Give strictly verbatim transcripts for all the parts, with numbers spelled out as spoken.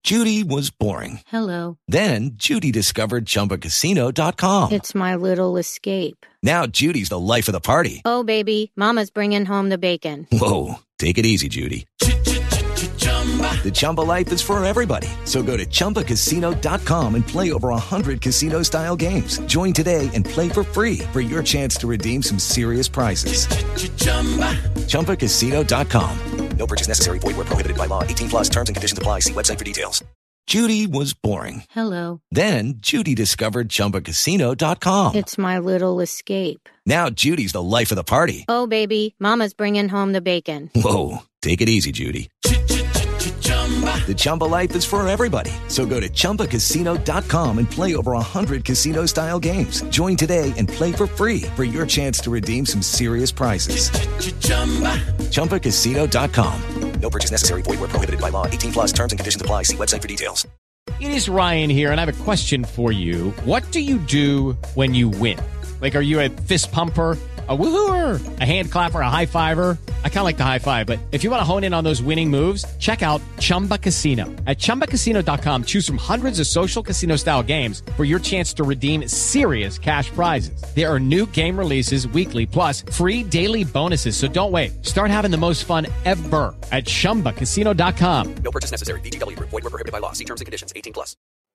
Judy was boring. Hello. Then Judy discovered Chumba Casino dot com. It's my little escape. Now Judy's the life of the party. Oh, baby, mama's bringing home the bacon. Whoa, take it easy, Judy. The Chumba life is for everybody. So go to Chumba Casino dot com and play over one hundred casino-style games. Join today and play for free for your chance to redeem some serious prizes. Chumba Casino dot com. No purchase necessary. Void where prohibited by law. eighteen plus terms and conditions apply. See website for details. Judy was boring. Hello. Then Judy discovered Chumba Casino dot com. It's my little escape. Now Judy's the life of the party. Oh, baby, mama's bringing home the bacon. Whoa, take it easy, Judy. The Chumba life is for everybody. So go to Chumba Casino dot com and play over one hundred casino-style games. Join today and play for free for your chance to redeem some serious prizes. Chumba Casino dot com. No purchase necessary. Void where prohibited by law. eighteen plus terms and conditions apply. See website for details. It is Ryan here, and I have a question for you. What do you do when you win? Like, are you a fist pumper, a woohooer, a hand clapper, a high fiver? I kind of like the high five, but if you want to hone in on those winning moves, check out Chumba Casino. At Chumba Casino dot com, choose from hundreds of social casino-style games for your chance to redeem serious cash prizes. There are new game releases weekly, plus free daily bonuses, so don't wait. Start having the most fun ever at Chumba Casino dot com. No purchase necessary. V G W. Void where prohibited by law. See terms and conditions. eighteen plus.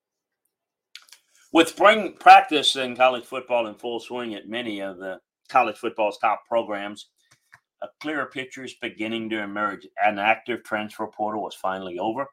With spring practice in college football in full swing at many of the college football's top programs, a clearer picture is beginning to emerge. An active transfer portal was finally over,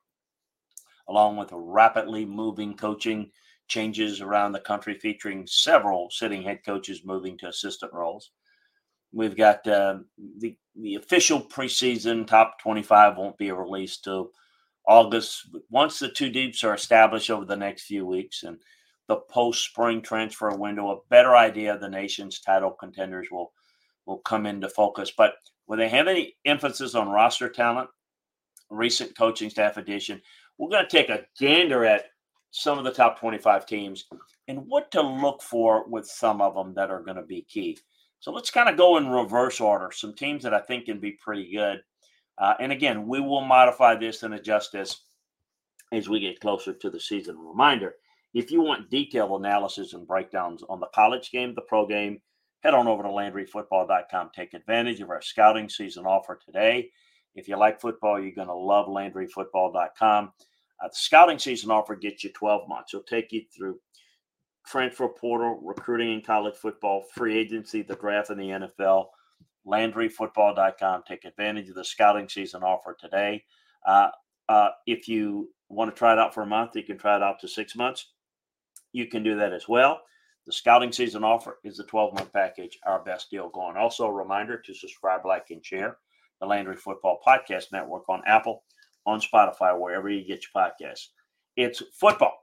along with rapidly moving coaching changes around the country featuring several sitting head coaches moving to assistant roles. We've got uh, the, the official preseason top twenty-five won't be released till August. Once the two deeps are established over the next few weeks and the post-spring transfer window, a better idea of the nation's title contenders will will come into focus. But with a heavy emphasis on roster talent, recent coaching staff addition, we're going to take a gander at some of the top twenty-five teams and what to look for with some of them that are going to be key. So let's kind of go in reverse order. Some teams that I think can be pretty good. Uh, and again, we will modify this and adjust this as we get closer to the season. Reminder, if you want detailed analysis and breakdowns on the college game, the pro game, head on over to Landry Football dot com. Take advantage of our scouting season offer today. If you like football, you're going to love Landry Football dot com. Uh, the scouting season offer gets you twelve months. It'll take you through transfer portal, recruiting in college football, free agency, the draft in the N F L. Landry Football dot com. Take advantage of the scouting season offer today. Uh, uh, if you want to try it out for a month, you can try it out to six months. You can do that as well. The scouting season offer is the twelve-month package, our best deal going. Also, a reminder to subscribe, like, and share the Landry Football Podcast Network on Apple, on Spotify, wherever you get your podcasts. It's football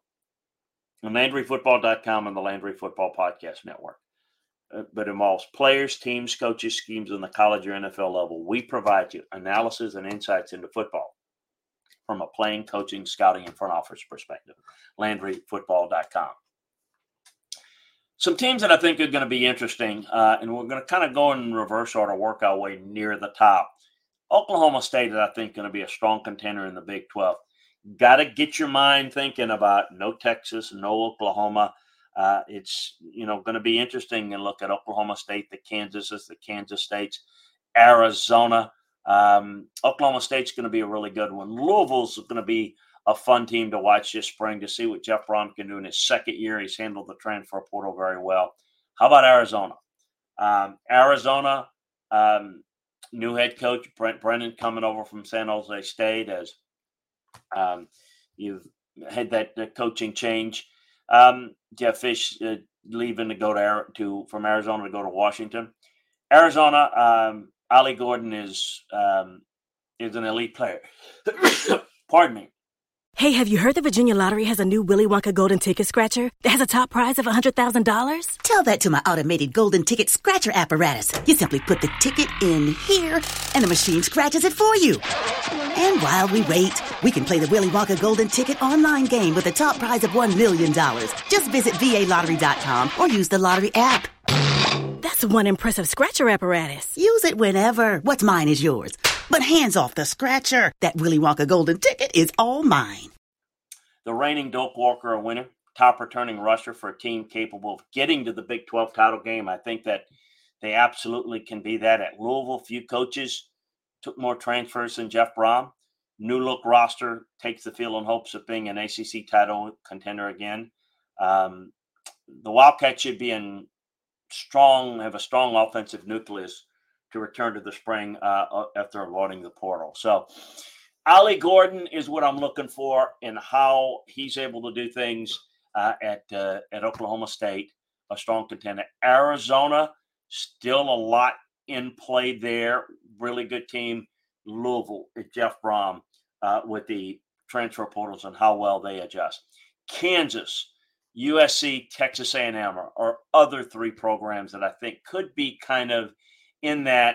on Landry Football dot com and the Landry Football Podcast Network. Uh, but involves players, teams, coaches, schemes on the college or N F L level. We provide you analysis and insights into football from a playing, coaching, scouting, and front office perspective. Landry Football dot com. Some teams that I think are going to be interesting, uh, and we're going to kind of go in reverse order, work our way near the top. Oklahoma State is, I think, going to be a strong contender in the Big twelve. Got to get your mind thinking about no Texas, no Oklahoma. Uh, it's, you know, going to be interesting and look at Oklahoma State, the Kansases, the Kansas States, Arizona. Um, Oklahoma State's going to be a really good one. Louisville's going to be a fun team to watch this spring to see what Jeff Brom can do in his second year. He's handled the transfer portal very well. How about Arizona? Um, Arizona, um, new head coach Brent Brennan coming over from San Jose State as um, you've had that uh, coaching change. Um, Jeff Fish uh, leaving to go to, to from Arizona to go to Washington. Arizona, um, Ollie Gordon is um, is an elite player. Pardon me. Hey, have you heard the Virginia Lottery has a new Willy Wonka Golden Ticket Scratcher that has a top prize of one hundred thousand dollars? Tell that to my automated Golden Ticket Scratcher apparatus. You simply put the ticket in here, and the machine scratches it for you. And while we wait, we can play the Willy Wonka Golden Ticket online game with a top prize of one million dollars. Just visit V A lottery dot com or use the lottery app. That's one impressive scratcher apparatus. Use it whenever. What's mine is yours. But hands off the scratcher. That Willy Wonka Golden Ticket is all mine. the reigning Doak Walker a winner, top returning rusher for a team capable of getting to the Big twelve title game. I think that they absolutely can be that. At Louisville, few coaches took more transfers than Jeff Brom. New look roster takes the field in hopes of being an A C C title contender again. Um, the Wildcats should be in strong, have a strong offensive nucleus to return to the spring uh, after avoiding the portal. So Ollie Gordon is what I'm looking for in how he's able to do things uh, at uh, at Oklahoma State, a strong contender. Arizona, still a lot in play there. Really good team. Louisville, Jeff Brom uh, with the transfer portals and how well they adjust. Kansas, U S C, Texas A and M are, are other three programs that I think could be kind of in that,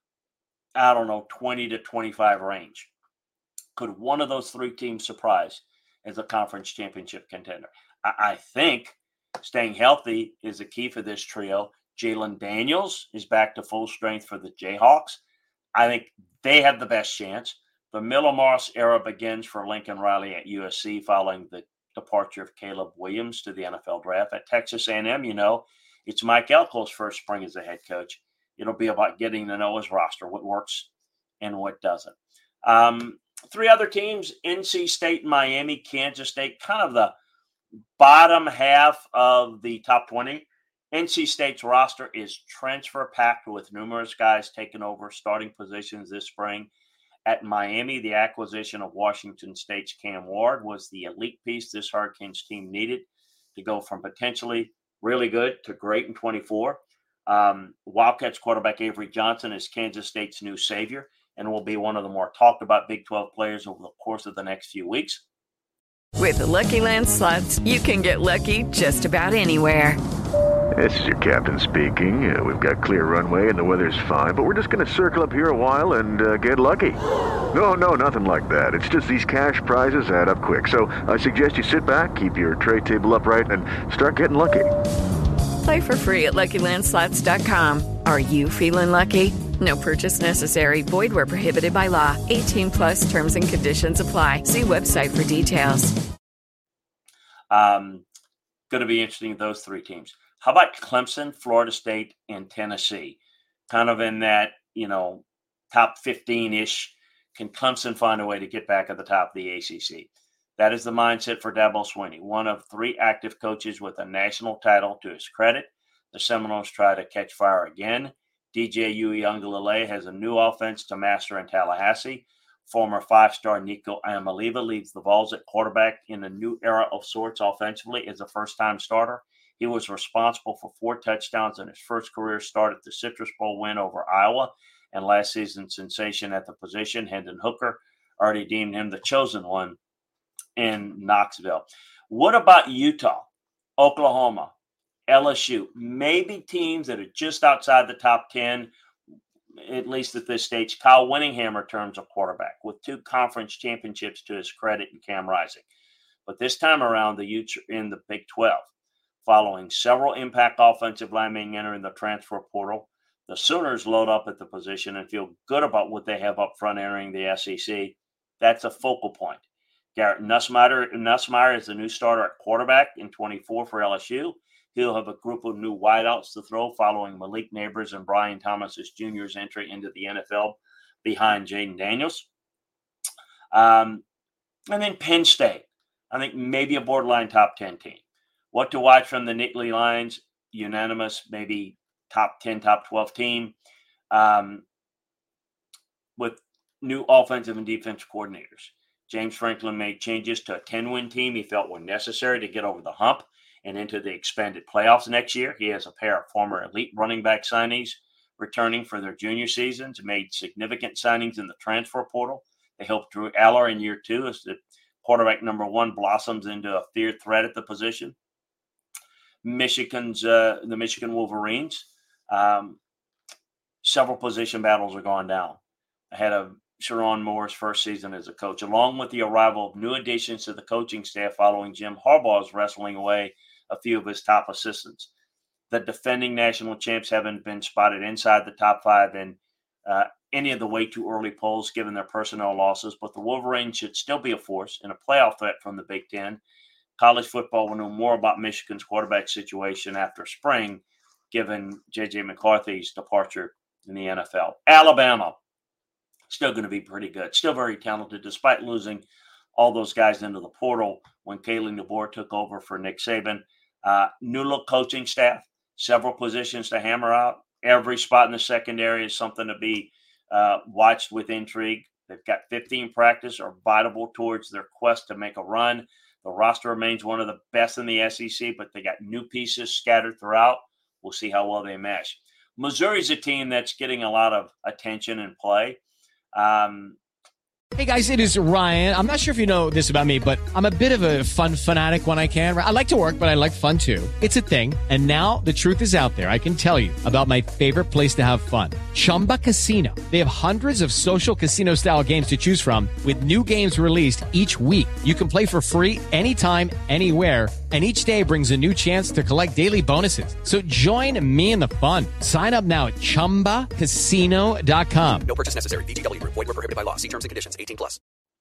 I don't know, twenty to twenty-five range. Could one of those three teams surprise as a conference championship contender? I, I think staying healthy is the key for this trio. Jalen Daniels is back to full strength for the Jayhawks. I think they have the best chance. The Miller Moss era begins for Lincoln Riley at U S C following the departure of Caleb Williams to the N F L draft. At Texas A and M, you know, it's Mike Elko's first spring as a head coach. It'll be about getting to know his roster, what works and what doesn't. Um, three other teams, N C State, Miami, Kansas State, kind of the bottom half of the top twenty. N C State's roster is transfer packed with numerous guys taking over starting positions this spring. At Miami, the acquisition of Washington State's Cam Ward was the elite piece this Hurricanes team needed to go from potentially really good to great in twenty-four. Um, Wildcats quarterback Avery Johnson is Kansas State's new savior and will be one of the more talked about Big twelve players over the course of the next few weeks. With the Lucky Land Slots, you can get lucky just about anywhere. This is your captain speaking. Uh, we've got clear runway and the weather's fine, but we're just going to circle up here a while and uh, get lucky. No, no, nothing like that. It's just these cash prizes add up quick. So I suggest you sit back, keep your tray table upright, and start getting lucky. Play for free at Lucky Land Slots dot com. Are you feeling lucky? No purchase necessary. Void where prohibited by law. eighteen plus terms and conditions apply. See website for details. Um, going to be interesting, those three teams. How about Clemson, Florida State, and Tennessee? Kind of in that, you know, top fifteen-ish. Can Clemson find a way to get back at the top of the A C C? That is the mindset for Dabo Swinney, one of three active coaches with a national title to his credit. The Seminoles try to catch fire again. D J Uiagalelei has a new offense to master in Tallahassee. Former five-star Nico Amaliva leads the Vols at quarterback in a new era of sorts offensively as a first-time starter. He was responsible for four touchdowns in his first career start at the Citrus Bowl win over Iowa, and last season's sensation at the position, Hendon Hooker, already deemed him the chosen one in Knoxville. What about Utah, Oklahoma, L S U? Maybe teams that are just outside the top ten, at least at this stage. Kyle Winningham returns a quarterback with two conference championships to his credit in Cam Rising. But this time around, the Utes are in the Big twelve. Following several impact offensive linemen entering the transfer portal, the Sooners load up at the position and feel good about what they have up front entering the S E C. That's a focal point. Garrett Nussmeier, Nussmeier is the new starter at quarterback in twenty-four for L S U. He'll have a group of new wideouts to throw following Malik Neighbors and Brian Thomas's Junior's entry into the N F L behind Jaden Daniels. Um, and then Penn State, I think maybe a borderline top ten team. What to watch from the Nittany Lions, unanimous, maybe top ten, top twelve team um, with new offensive and defensive coordinators. James Franklin made changes to a ten-win team he felt were necessary to get over the hump and into the expanded playoffs next year. He has a pair of former elite running back signees returning for their junior seasons, made significant signings in the transfer portal. They helped Drew Aller in year two as the quarterback number one blossoms into a feared threat at the position. Michigan's uh, the Michigan Wolverines. Um, several position battles are going down ahead of Sharon Moore's first season as a coach, along with the arrival of new additions to the coaching staff following Jim Harbaugh's wrestling away a few of his top assistants. The defending national champs haven't been spotted inside the top five in uh, any of the way too early polls given their personnel losses, but the Wolverines should still be a force and a playoff threat from the Big Ten. College football will know more about Michigan's quarterback situation after spring, given J J McCarthy's departure in the N F L. Alabama, still going to be pretty good, still very talented, despite losing all those guys into the portal when Kalen DeBoer took over for Nick Saban. Uh, new look coaching staff, several positions to hammer out. Every spot in the secondary is something to be uh, watched with intrigue. They've got fifteen practice are vitable towards their quest to make a run. The roster remains one of the best in the S E C, but they got new pieces scattered throughout. We'll see how well they mesh. Missouri's a team that's getting a lot of attention and play. Um, Hey guys, it is Ryan. I'm not sure if you know this about me, but I'm a bit of a fun fanatic when I can. I like to work, but I like fun too. It's a thing. And now the truth is out there. I can tell you about my favorite place to have fun. Chumba Casino. They have hundreds of social casino style games to choose from with new games released each week. You can play for free anytime, anywhere. And each day brings a new chance to collect daily bonuses. So join me in the fun. Sign up now at chumba casino dot com. No purchase necessary. V G W. Void where prohibited by law. See terms and conditions. eighteen plus.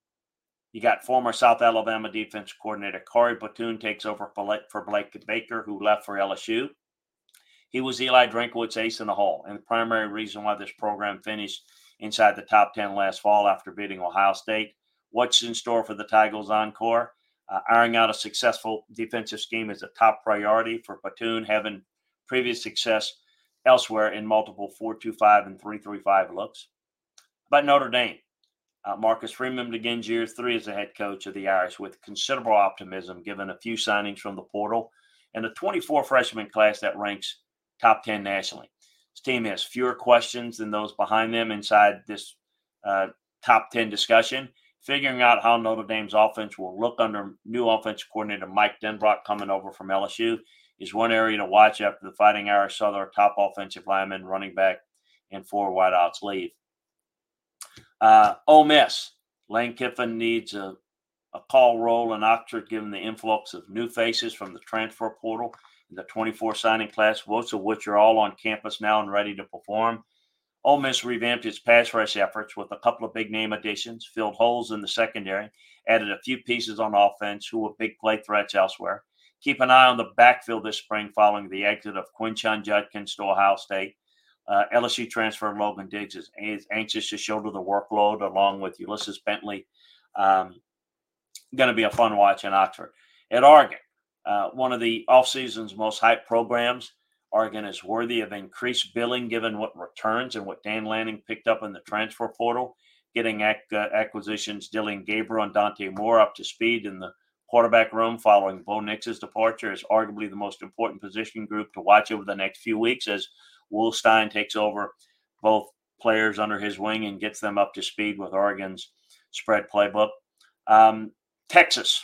You got former South Alabama defense coordinator Corey Batoon takes over for Blake, for Blake Baker, who left for L S U. He was Eli Drinkwitz' ace in the hole, and the primary reason why this program finished inside the top ten last fall after beating Ohio State. What's in store for the Tigers encore? Uh, ironing out a successful defensive scheme is a top priority for Batoon, having previous success elsewhere in multiple four two five and three three five looks. But Notre Dame, uh, Marcus Freeman begins year three as the head coach of the Irish with considerable optimism, given a few signings from the portal and a twenty-four freshman class that ranks top ten nationally. This team has fewer questions than those behind them inside this uh, top ten discussion. Figuring out how Notre Dame's offense will look under new offensive coordinator Mike Denbrock coming over from L S U is one area to watch after the Fighting Irish saw their top offensive lineman, running back, and four wideouts leave. Uh, Ole Miss, Lane Kiffin needs a, a call roll in Oxford given the influx of new faces from the transfer portal in the twenty-four signing class, most of which are all on campus now and ready to perform. Ole Miss revamped its pass rush efforts with a couple of big-name additions, filled holes in the secondary, added a few pieces on offense who were big play threats elsewhere. Keep an eye on the backfield this spring following the exit of Quinshon Judkins to Ohio State. Uh, L S U transfer Logan Diggs is, is anxious to shoulder the workload along with Ulysses Bentley. Um, going to be a fun watch in Oxford. At Oregon, uh, one of the offseason's most hyped programs, Oregon is worthy of increased billing given what returns and what Dan Lanning picked up in the transfer portal, getting ac- uh, acquisitions Dylan Gabriel and Dante Moore up to speed in the quarterback room following Bo Nix's departure is arguably the most important position group to watch over the next few weeks as Will Stein takes over both players under his wing and gets them up to speed with Oregon's spread playbook. Um, Texas.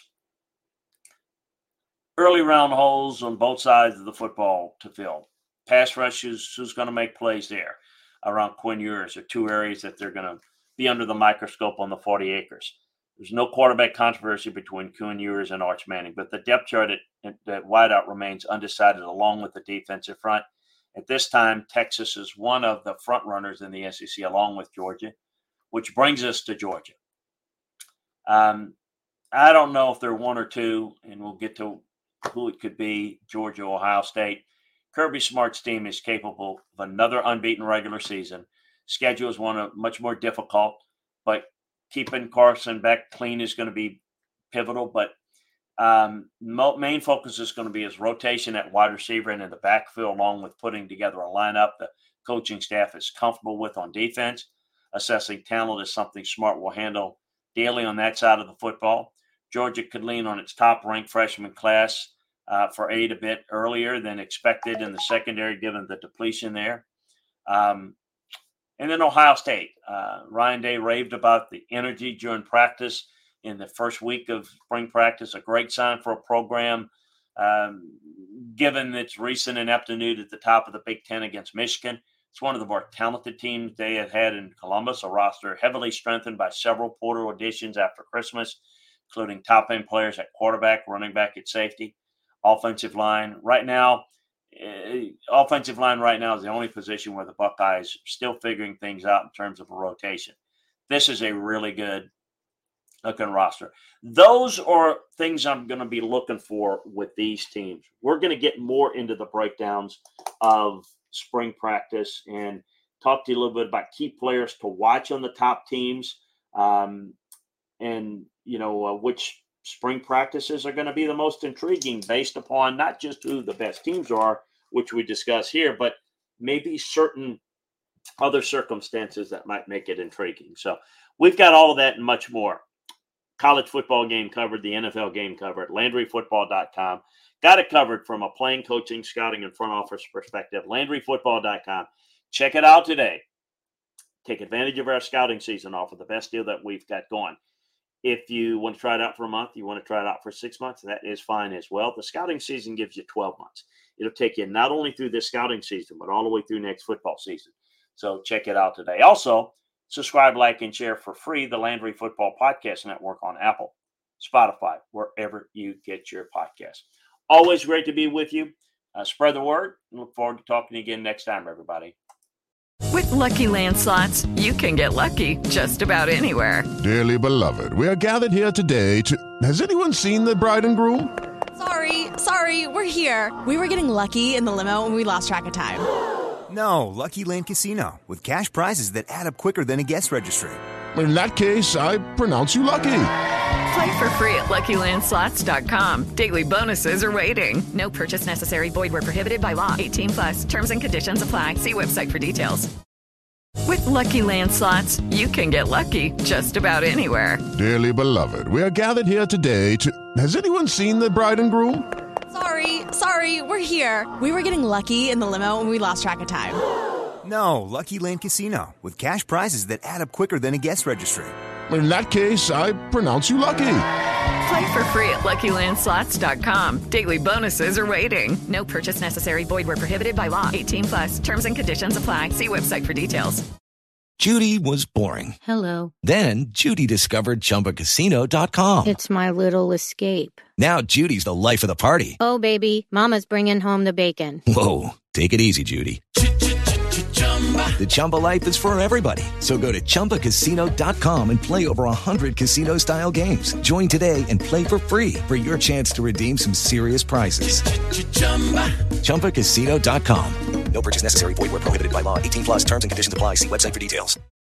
Early round holes on both sides of the football to fill. Pass rushes, who's going to make plays there around Quinn Ewers are two areas that they're going to be under the microscope on the forty acres. There's no quarterback controversy between Quinn Ewers and Arch Manning, but the depth chart at, at wideout remains undecided along with the defensive front. At this time, Texas is one of the front runners in the S E C along with Georgia, which brings us to Georgia. Um, I don't know if they're one or two, and we'll get to who it could be, Georgia, Ohio State. Kirby Smart's team is capable of another unbeaten regular season. Schedule is one of much more difficult, but keeping Carson Beck clean is going to be pivotal. But um, main focus is going to be his rotation at wide receiver and in the backfield, along with putting together a lineup the coaching staff is comfortable with on defense. Assessing talent is something Smart will handle daily on that side of the football. Georgia could lean on its top-ranked freshman class uh, for aid a bit earlier than expected in the secondary, given the depletion there. Um, and then Ohio State. Uh, Ryan Day raved about the energy during practice in the first week of spring practice, a great sign for a program, um, given its recent ineptitude at the top of the Big Ten against Michigan. It's one of the more talented teams they have had in Columbus, a roster heavily strengthened by several portal additions after Christmas, including top-end players at quarterback, running back at safety, offensive line. Right now, uh, offensive line right now is the only position where the Buckeyes are still figuring things out in terms of a rotation. This is a really good looking roster. Those are things I'm going to be looking for with these teams. We're going to get more into the breakdowns of spring practice and talk to you a little bit about key players to watch on the top teams, um, and, you know, uh, which spring practices are going to be the most intriguing based upon not just who the best teams are, which we discuss here, but maybe certain other circumstances that might make it intriguing. So we've got all of that and much more. College football game covered, the N F L game covered, Landry Football dot com. Got it covered from a playing, coaching, scouting, and front office perspective. Landry Football dot com. Check it out today. Take advantage of our scouting season offer, the best deal that we've got going. If you want to try it out for a month, you want to try it out for six months, that is fine as well. The scouting season gives you twelve months. It'll take you not only through this scouting season, but all the way through next football season. So check it out today. Also, subscribe, like, and share for free the Landry Football Podcast Network on Apple, Spotify, wherever you get your podcasts. Always great to be with you. Uh, spread the word. Look forward to talking to you again next time, everybody. With Lucky Land Slots, you can get lucky just about anywhere. Dearly beloved, we are gathered here today to... Has anyone seen the bride and groom? Sorry, sorry, we're here. We were getting lucky in the limo and we lost track of time. No, Lucky Land Casino, with cash prizes that add up quicker than a guest registry. In that case, I pronounce you lucky. Play for free at Lucky Land Slots dot com. Daily bonuses are waiting. No purchase necessary. Void where prohibited by law. eighteen plus. Terms and conditions apply. See website for details. With Lucky Land Slots, you can get lucky just about anywhere. Dearly beloved, we are gathered here today to... Has anyone seen the bride and groom? Sorry, sorry, we're here. We were getting lucky in the limo and we lost track of time. No, Lucky Land Casino, with cash prizes that add up quicker than a guest registry. In that case, I pronounce you lucky. Play for free at Lucky Land Slots dot com. Daily bonuses are waiting. No purchase necessary. Void where prohibited by law. eighteen plus. Terms and conditions apply. See website for details. Judy was boring. Hello. Then Judy discovered Chumba Casino dot com. It's my little escape. Now Judy's the life of the party. Oh, baby, mama's bringing home the bacon. Whoa, take it easy, Judy. The Chumba life is for everybody. So go to Chumba Casino dot com and play over one hundred casino-style games. Join today and play for free for your chance to redeem some serious prizes. Chumba Casino dot com. No purchase necessary. Void where prohibited by law. eighteen plus terms and conditions apply. See website for details.